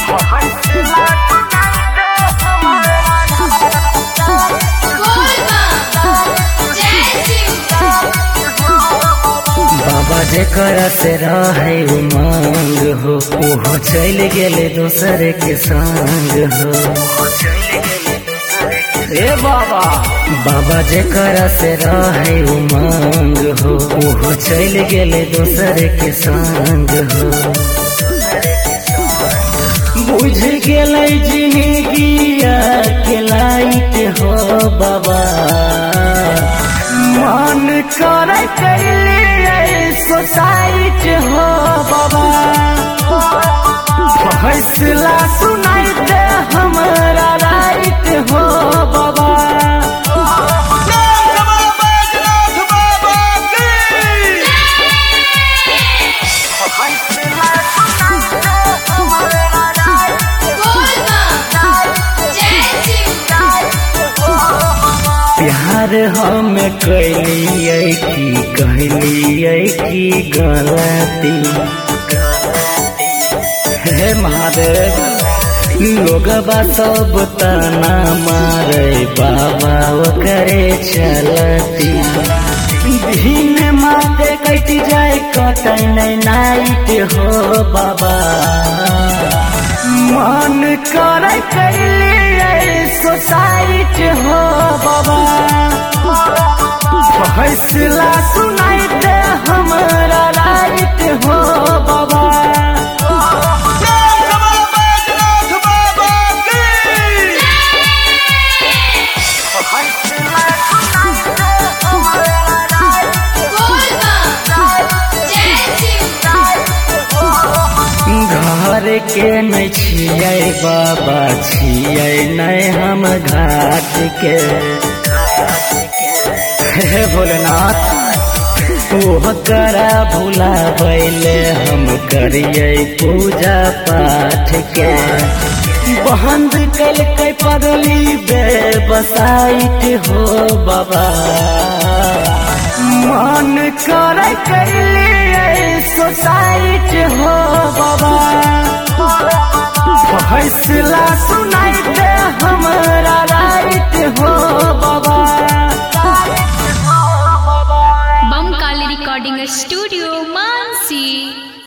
बाबा जेकर से रहे उमंग हो ओहो चल गेले दोसर के संग हो। ए बाबा बाबा जेकर से रहे उमंग हो ओहो चल गेले दोसर के संग हो। बुझ गेलै जिंदगिया के लाइट हो बाबा मन करे कैलिए सोसाइट हो बाबा फैसला सुनाई दे हमारा राइट हो बाबा। प्यार हम कैलिए कि कहलिए कि गलती हे महादेव लोग सब तना मारे बाबा करे चलती दिन माते कट जाए कट नहीं नाइट हो बाबा मन करे कैलिए सोसाइट हो बाबा फैसला सुनाई दे हमारा राइट हो बाबा। घर के नहीं छियै बाबा छियै नहीं हम घाट के हे भोलेनाथ वो करा भूला बैले हम करिए पूजा पाठ के बंद कल के पगली बेबसाइट हो बाबा मन करे कैलिए सोसाइट हो बाबा फैसला सुनाई